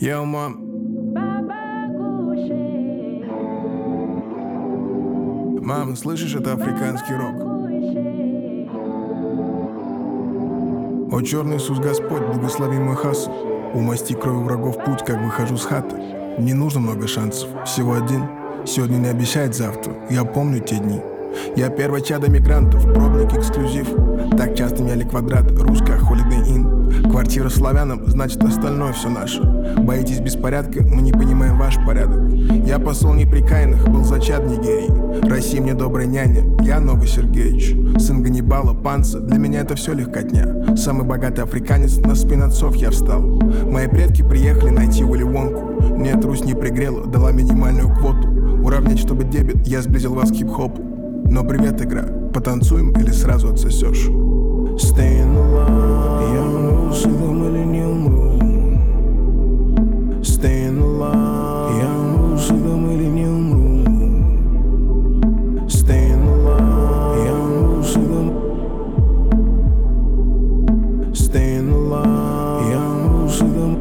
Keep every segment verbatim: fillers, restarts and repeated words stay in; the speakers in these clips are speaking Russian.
Yo, мам. Мама, слышишь, это африканский рок. О, черный Иисус Господь, благослови мой хасл. Умасти кровью врагов путь, как выхожу с хаты. Не нужно много шансов, всего один. Сегодня не обещает завтра, я помню те дни. Я первое чадо мигрантов, пробник эксклюзив. Так часто мяли квадрат, русская Holiday Inn. Квартира славянам, значит остальное все наше. Боитесь беспорядка, мы не понимаем ваш порядок. Я посол неприкаянных, был зачат в Нигерии. Россия мне добрая няня, я новый Сергеевич. Сын Ганнибала, Панца, для меня это все легкотня. Самый богатый африканец, на спину отцов я встал. Мои предки приехали найти Уилли Вонку. Нет, Русь не пригрела, дала минимальную квоту. Уравнять, чтобы дебет, я сблизил вас к хип-хопу. Но привет, игра, потанцуем или сразу отсосешь? Staying alive, я умру, силом или не умру. Staying alive, я умру, силом или не умру. Staying alive, я умру, силом. Staying alive, я умру, силом.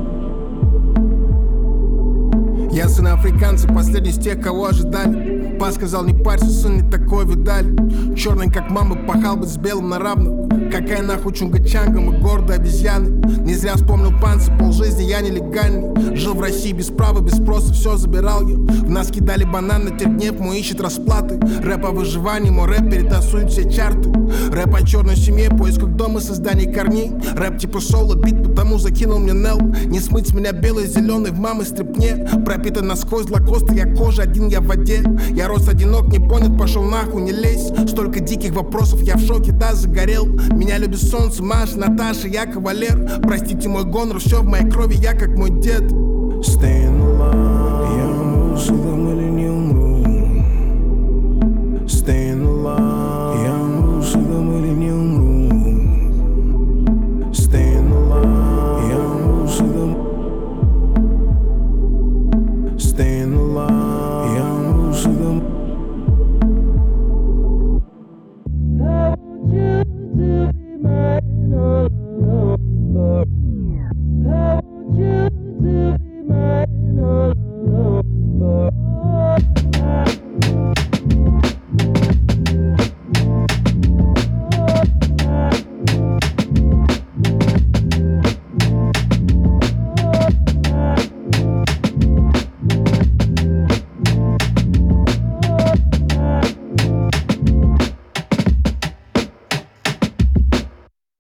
Я сын африканца, последний из тех, кого ожидали. Па сказал, не парься, сын, не такой видали. Черный, как мама, пахал бы с белым на равных. Какая нахуй чунга-чанга, мы гордые обезьяны. Не зря вспомнил Панца, полжизни я нелегальный. Жил в России без права, без спроса, все забирал я. В нас кидали банан, на гнев мой ищет расплаты. Рэп о выживании, мой рэп перетасует все чарты. Рэп о черной семье, поисках дома, создании корней. Рэп типа соло, бит, потому закинул мне Нел. Не смыть с меня белый, зеленый в мамы стрипне. Пропитан насквозь лакоста, я кожа, один я в воде. Я рос одинок, не понят, пошел нахуй, не лезь. Столько диких вопросов, я в шоке, да, загорел. Меня любит солнце, Маша, Наташа, я кавалер. Простите мой гонор, все в моей крови, я как мой дед.